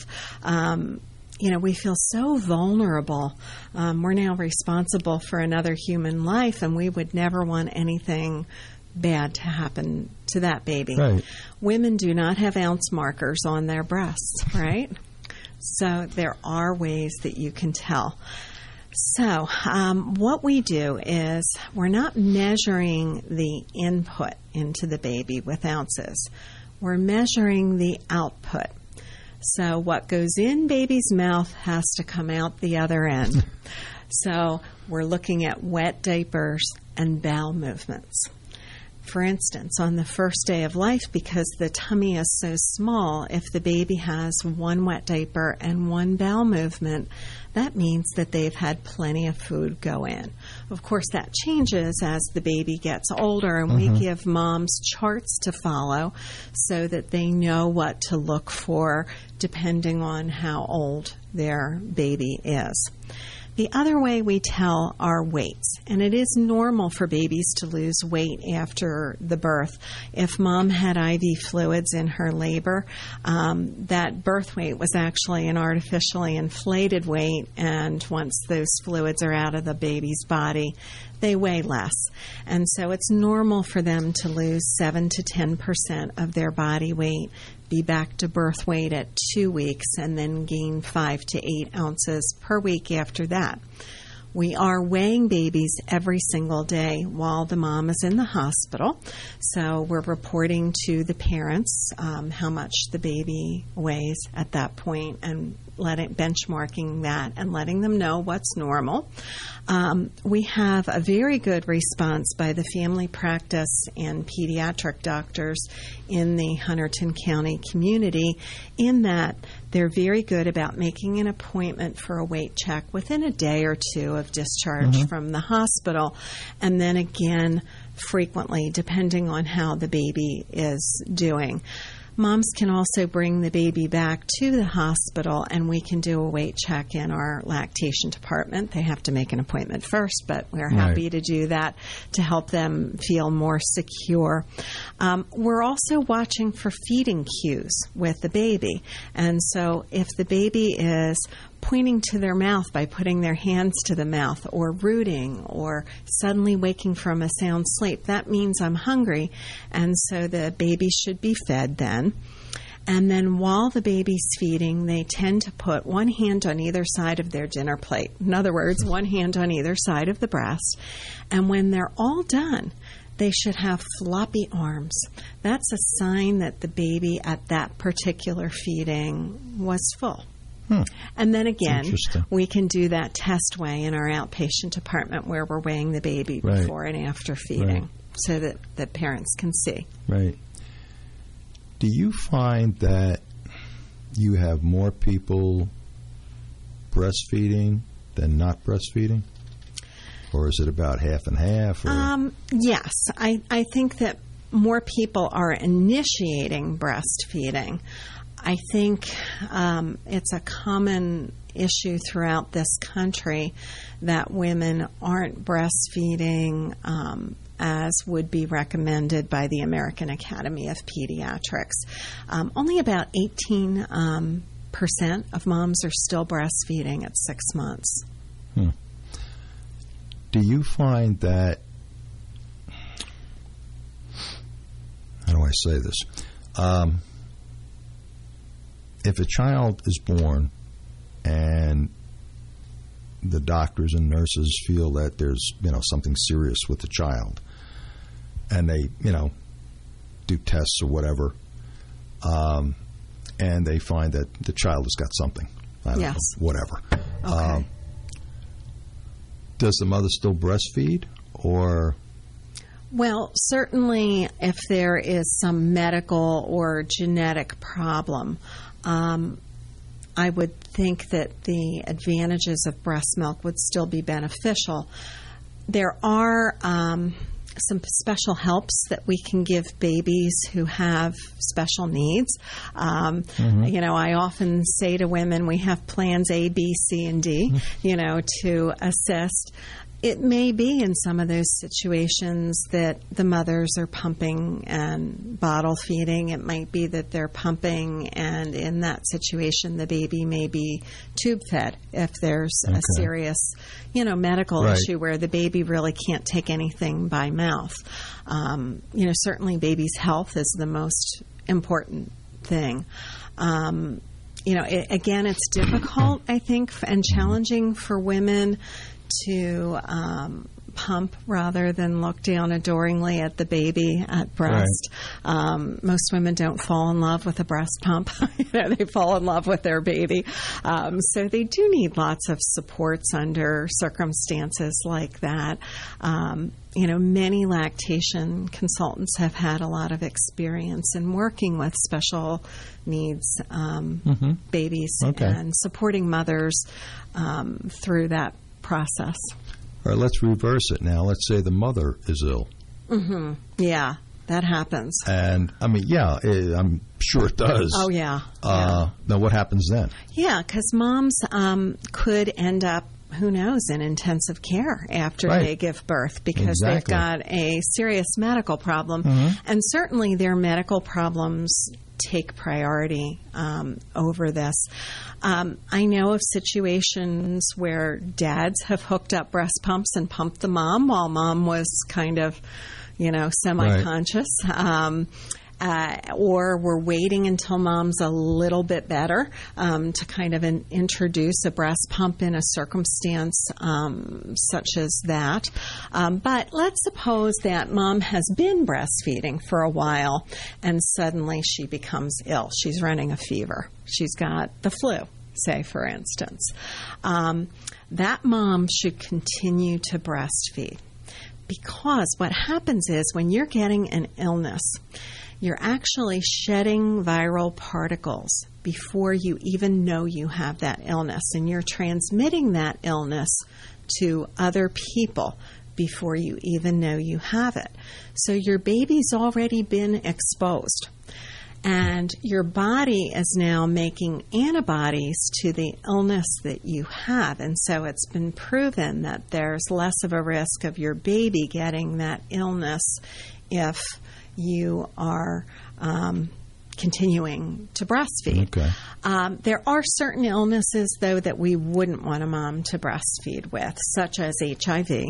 we feel so vulnerable. We're now responsible for another human life, and we would never want anything bad to happen to that baby. Right. Women do not have ounce markers on their breasts, right? So there are ways that you can tell. So what we do is we're not measuring the input into the baby with ounces. We're measuring the output. So what goes in baby's mouth has to come out the other end. So we're looking at wet diapers and bowel movements. For instance, on the first day of life, because the tummy is so small, if the baby has one wet diaper and one bowel movement, that means that they've had plenty of food go in. Of course, that changes as the baby gets older, and we give moms charts to follow so that they know what to look for depending on how old their baby is. The other way we tell are weights, and it is normal for babies to lose weight after the birth. If mom had IV fluids in her labor, that birth weight was actually an artificially inflated weight, and once those fluids are out of the baby's body, they weigh less. And so it's normal for them to lose 7 to 10% of their body weight, be back to birth weight at 2 weeks, and then gain 5 to 8 ounces per week after that. We are weighing babies every single day while the mom is in the hospital. So we're reporting to the parents how much the baby weighs at that point and benchmarking that and letting them know what's normal. We have a very good response by the family practice and pediatric doctors in the Hunterdon County community in that they're very good about making an appointment for a weight check within a day or two of discharge from the hospital, and then again frequently depending on how the baby is doing. Moms can also bring the baby back to the hospital, and we can do a weight check in our lactation department. They have to make an appointment first, but we're happy to do that to help them feel more secure. We're also watching for feeding cues with the baby. And so if the baby is pointing to their mouth by putting their hands to the mouth, or rooting, or suddenly waking from a sound sleep, that means I'm hungry, and so the baby should be fed then. And then while the baby's feeding, they tend to put one hand on either side of their dinner plate. In other words, one hand on either side of the breast. And when they're all done, they should have floppy arms. That's a sign that the baby at that particular feeding was full. And then again, we can do that test weigh in our outpatient department where we're weighing the baby before and after feeding so that the parents can see. Right. Do you find that you have more people breastfeeding than not breastfeeding? Or is it about half and half? Yes. I think that more people are initiating breastfeeding. I think it's a common issue throughout this country that women aren't breastfeeding as would be recommended by the American Academy of Pediatrics. Only about 18% of moms are still breastfeeding at 6 months. Do you find that, how do I say this? If a child is born and the doctors and nurses feel that there's, something serious with the child, and they, do tests or whatever, and they find that the child has got something, I don't know, whatever. Okay. Does the mother still breastfeed, or? Well, certainly if there is some medical or genetic problem, I would think that the advantages of breast milk would still be beneficial. There are some special helps that we can give babies who have special needs. You know, I often say to women, we have plans A, B, C, and D, you know, to assist. It may be in some of those situations that the mothers are pumping and bottle feeding. It might be that they're pumping, and in that situation, the baby may be tube fed if there's a serious, you know, medical issue where the baby really can't take anything by mouth. You know, certainly baby's health is the most important thing. You know, again, it's difficult, I think, and challenging for women to pump rather than look down adoringly at the baby at breast. Most women don't fall in love with a breast pump. You know, they fall in love with their baby. So they do need lots of supports under circumstances like that. You know, many lactation consultants have had a lot of experience in working with special needs babies and supporting mothers through that process. All right, let's reverse it now. Let's say the mother is ill. Yeah, that happens. And, I mean, yeah, I'm sure it does. Oh, yeah. Now, what happens then? Yeah, because moms could end up, who knows, in intensive care after they give birth because they've got a serious medical problem. And certainly their medical problems take priority over this. I know of situations where dads have hooked up breast pumps and pumped the mom while mom was kind of, you know, semi-conscious. Or we're waiting until mom's a little bit better to kind of introduce a breast pump in a circumstance such as that. But let's suppose that mom has been breastfeeding for a while and suddenly she becomes ill. She's running a fever. She's got the flu, say, for instance. That mom should continue to breastfeed because what happens is when you're getting an illness, you're actually shedding viral particles before you even know you have that illness, and you're transmitting that illness to other people before you even know you have it. So your baby's already been exposed, and your body is now making antibodies to the illness that you have, and so it's been proven that there's less of a risk of your baby getting that illness if you are continuing to breastfeed. There are certain illnesses, though, that we wouldn't want a mom to breastfeed with, such as HIV.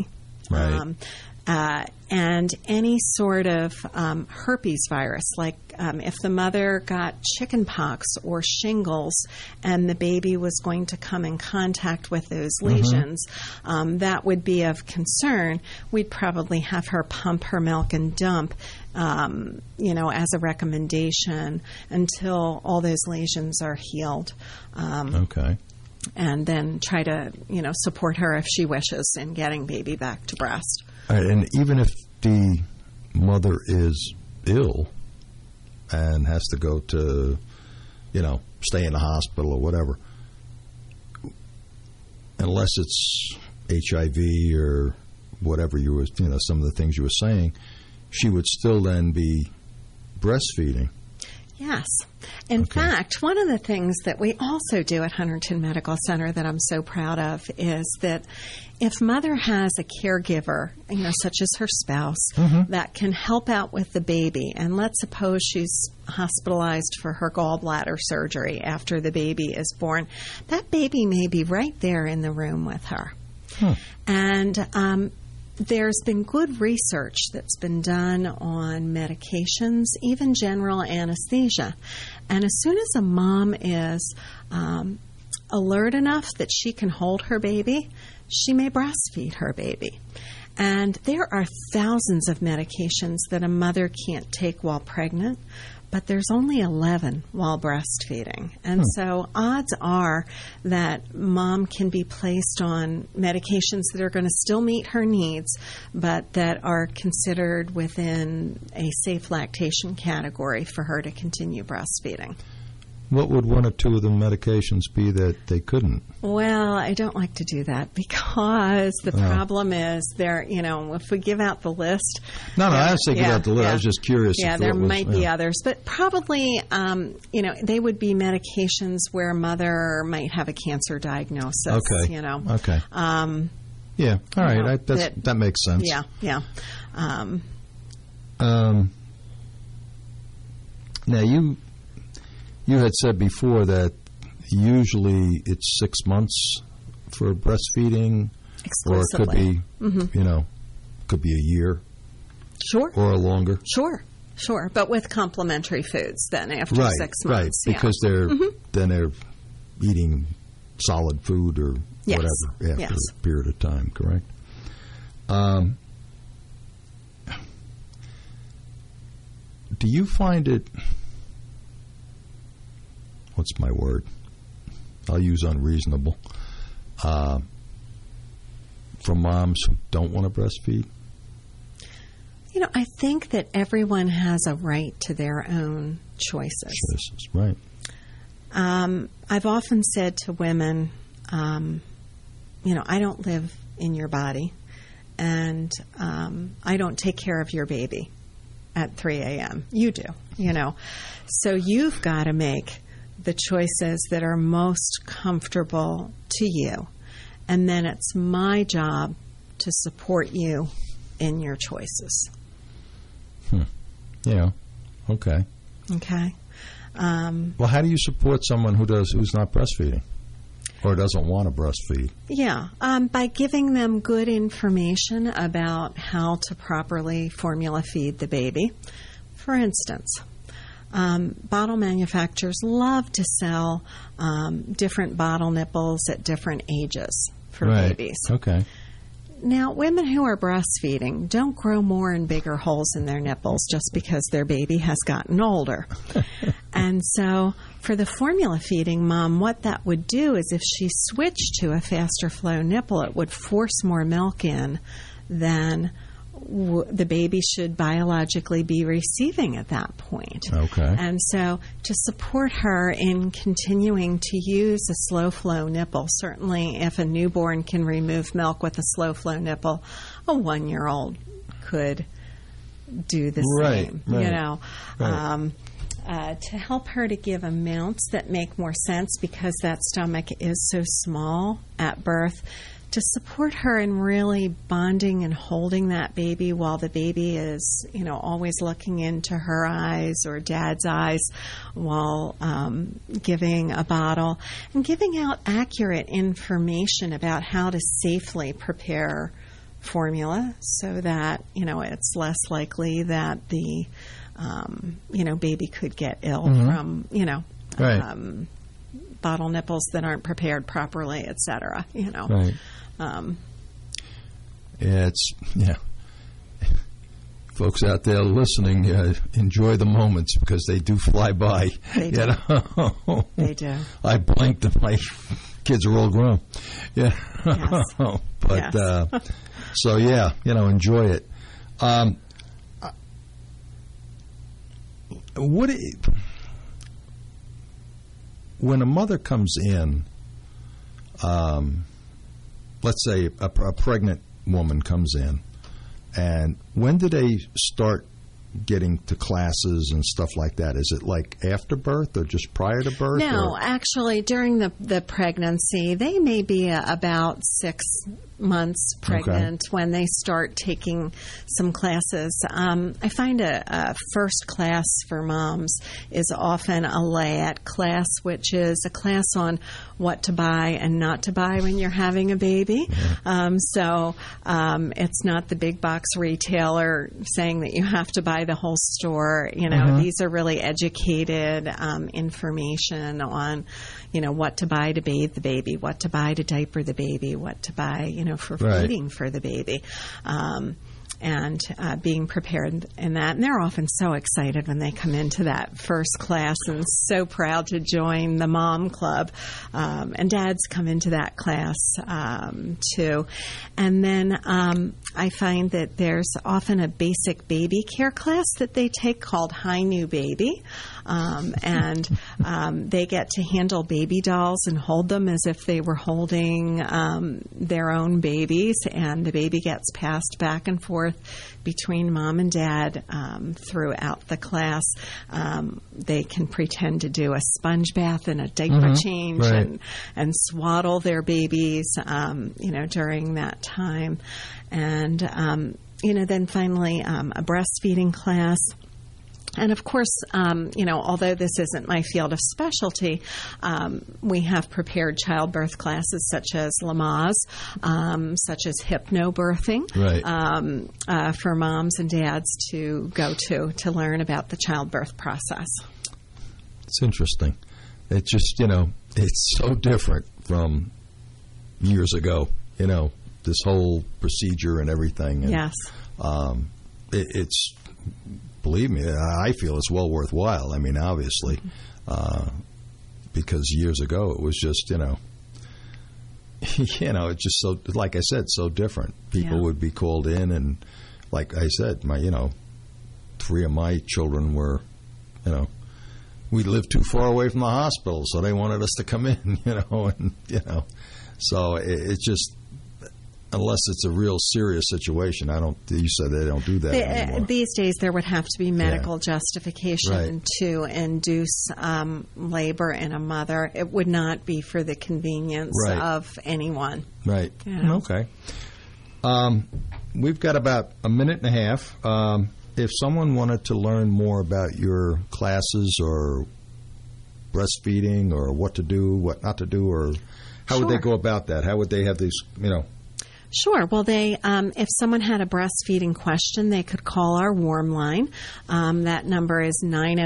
And any sort of herpes virus, like if the mother got chickenpox or shingles and the baby was going to come in contact with those lesions, that would be of concern. We'd probably have her pump her milk and dump, you know, as a recommendation until all those lesions are healed. And then try to, you know, support her if she wishes in getting baby back to breast. All right, and even if the mother is ill and has to go to, you know, stay in the hospital or whatever, unless it's HIV or whatever you were, you know, some of the things you were saying, she would still then be breastfeeding. Yes. In fact, one of the things that we also do at Huntington Medical Center that I'm so proud of is that if mother has a caregiver, you know, such as her spouse, that can help out with the baby, and let's suppose she's hospitalized for her gallbladder surgery after the baby is born, that baby may be right there in the room with her. And there's been good research that's been done on medications, even general anesthesia. And as soon as a mom is alert enough that she can hold her baby, she may breastfeed her baby. And there are thousands of medications that a mother can't take while pregnant, but there's only 11 while breastfeeding. And so odds are that mom can be placed on medications that are going to still meet her needs, but that are considered within a safe lactation category for her to continue breastfeeding. What would one or two of the medications be that they couldn't? Well, I don't like to do that because the problem is if we give out the list. No, I didn't say give out the list. Yeah. I was just curious. Yeah, there might be others. But probably, they would be medications where mother might have a cancer diagnosis. Okay. Okay. Yeah, all right. That makes sense. Yeah, yeah. Now, you had said before that usually it's 6 months for breastfeeding, or it could be, could be a year, sure, or longer, sure. But with complementary foods, then after 6 months, right? Because they're eating solid food or whatever after a period of time. Correct. Do you find it? What's my word? I'll use unreasonable. For moms who don't want to breastfeed? I think that everyone has a right to their own choices. Right. I've often said to women, I don't live in your body, and I don't take care of your baby at 3 a.m. You do, So you've got to make the choices that are most comfortable to you. And then it's my job to support you in your choices. Yeah. Okay. Okay. Well, how do you support someone who's not breastfeeding or doesn't want to breastfeed? Yeah. By giving them good information about how to properly formula feed the baby. For instance, bottle manufacturers love to sell different bottle nipples at different ages for babies. Okay. Now, women who are breastfeeding don't grow more and bigger holes in their nipples just because their baby has gotten older. And so for the formula feeding mom, what that would do is if she switched to a faster flow nipple, it would force more milk in than the baby should biologically be receiving at that point. Okay. And so to support her in continuing to use a slow flow nipple, certainly if a newborn can remove milk with a slow flow nipple, a 1-year-old could do the same. Right. To help her to give amounts that make more sense because that stomach is so small at birth, to support her in really bonding and holding that baby while the baby is, always looking into her eyes or dad's eyes while giving a bottle, and giving out accurate information about how to safely prepare formula so that, it's less likely that the, baby could get ill from, bottle nipples that aren't prepared properly, et cetera, Right. Folks out there listening, enjoy the moments because they do fly by. They do. They do. I blinked and my kids are all grown. Yeah. Yes. But, so yeah, enjoy it. When a mother comes in, let's say a pregnant woman comes in, and when do they start getting to classes and stuff like that? Is it like after birth or just prior to birth? No, actually, during the pregnancy, they may be about 6 months pregnant when they start taking some classes. I find a first class for moms is often a layette class, which is a class on what to buy and not to buy when you're having a baby. So it's not the big box retailer saying that you have to buy the whole store. These are really educated information on, what to buy to bathe the baby, what to buy to diaper the baby, what to buy, for feeding for the baby. And being prepared in that. And they're often so excited when they come into that first class and so proud to join the mom club. And dads come into that class too. And then I find that there's often a basic baby care class that they take called High New Baby. and they get to handle baby dolls and hold them as if they were holding their own babies, and the baby gets passed back and forth between mom and dad throughout the class. They can pretend to do a sponge bath and a diaper change and swaddle their babies, during that time. And, then finally a breastfeeding class. And of course, although this isn't my field of specialty, we have prepared childbirth classes such as Lamaze, such as hypnobirthing, for moms and dads to go to learn about the childbirth process. It's interesting. It's just, it's so different from years ago, this whole procedure and everything. And, yes. It's... Believe me, I feel it's well worthwhile. I mean, obviously, because years ago it was just, it's just so, like I said, so different. People would be called in, and like I said, my, 3 of my children were, we lived too far away from the hospital, so they wanted us to come in, so it's just. Unless it's a real serious situation, you said they don't do that anymore. These days, there would have to be medical justification to induce labor in a mother. It would not be for the convenience of anyone. Right. Okay. We've got about a minute and a half. If someone wanted to learn more about your classes or breastfeeding or what to do, what not to do, or how would they go about that? How would they have these, Sure. Well, if someone had a breastfeeding question, they could call our warm line. That number is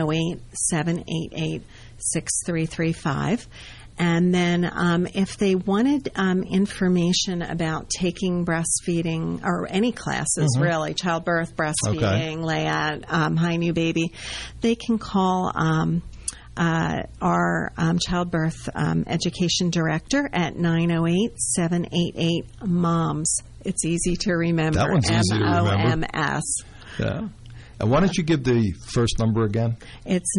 908-788-6335. And then if they wanted information about taking breastfeeding or any classes, really, childbirth, breastfeeding, Layat, high new baby, they can call our childbirth education director at 908-788-MOMS. It's easy to remember. That one's easy to remember. MOMS. Yeah. And why don't you give the first number again? It's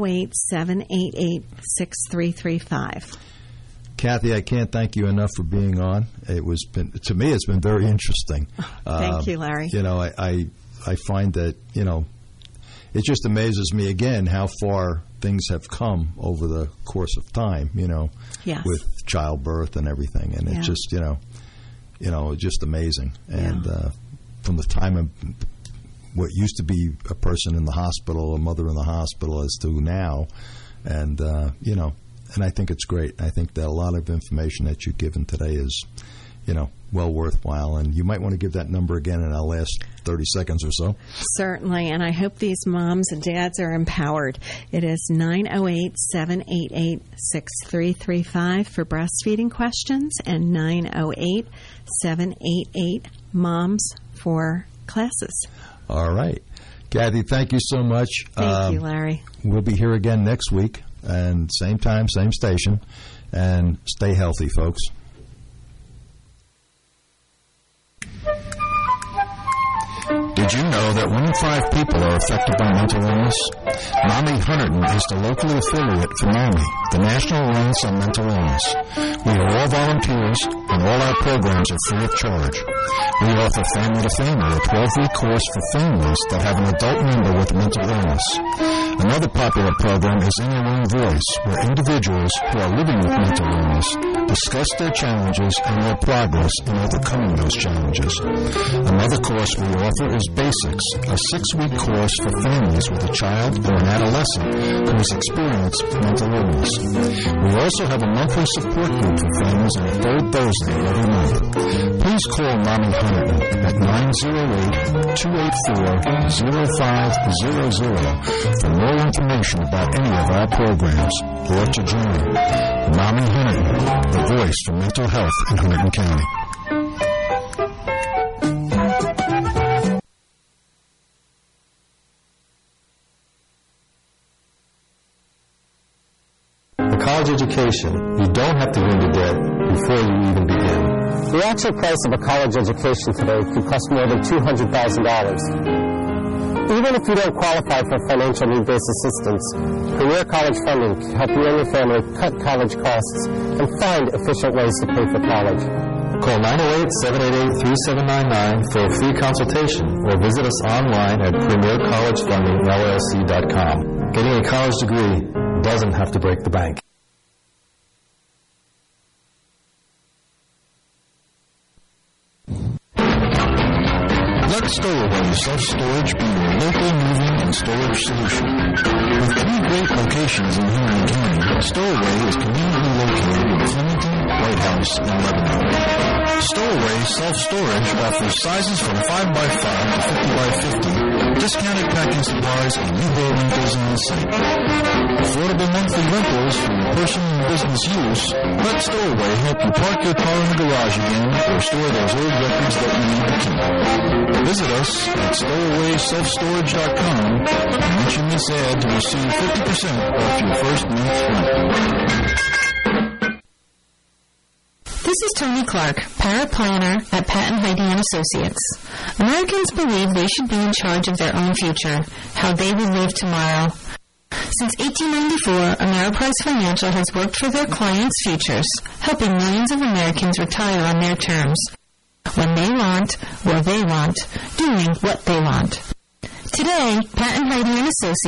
908-788-6335. Kathy, I can't thank you enough for being on. To me, it's been very interesting. Thank you, Larry. I find that, it just amazes me again how far things have come over the course of time, with childbirth and everything. And it's just, just amazing. And from the time of what used to be a person in the hospital, a mother in the hospital, as to now. And, and I think it's great. I think that a lot of information that you've given today is, well worthwhile. And you might want to give that number again in our last 30 seconds or so. Certainly. And I hope these moms and dads are empowered. It is 908-788-6335 for breastfeeding questions and 908-788-MOMS for classes. All right. Kathy, thank you so much. Thank you, Larry. We'll be here again next week, and same time, same station. And stay healthy, folks. Did you know that 1 in 5 people are affected by mental illness? NAMI Hunterdon is the local affiliate for NAMI, the National Alliance on Mental Illness. We are all volunteers, and all our programs are free of charge. We offer Family to Family, a 12-week course for families that have an adult member with mental illness. Another popular program is In Your Own Voice, where individuals who are living with mental illness discuss their challenges and their progress in overcoming those challenges. Another course we offer is Basics, a 6-week course for families with a child or an adolescent who has experienced mental illness. We also have a monthly support group for families on the 3rd Thursday of every month. Please call NAMI Hunterdon at 908-284-0500 for more information about any of our programs or to join. NAMI Hunterdon, the voice for mental health in Hunterdon County. College education, you don't have to go into debt before you even begin. The actual price of a college education today could cost more than $200,000. Even if you don't qualify for financial need-based assistance, Premier College Funding can help you and your family cut college costs and find efficient ways to pay for college. Call 908-788-3799 for a free consultation or visit us online at premiercollegefundingllc.com. Getting a college degree doesn't have to break the bank. Let Stowaway Self-Storage be your local moving and storage solution. With 3 great locations in Henry County, Stowaway is conveniently located in Flemington, White House, and Lebanon. Stowaway Self-Storage offers sizes from 5x5 to 50x50, discounted packing supplies, and U-Haul rentals on the site. Affordable monthly rentals for your personal and business use. Let Stowaway help you park your car in the garage again or store those old records that you need to keep. Visit us at stowawayselfstorage.com and mention this ad to receive 50% off your first month's rent. This is Tony Clark, paraplanner at Patton Heidi & Associates. Americans believe they should be in charge of their own future, how they will live tomorrow. Since 1894, Ameriprise Financial has worked for their clients' futures, helping millions of Americans retire on their terms. When they want, where they want, doing what they want. Today, Patton Heidi & Associates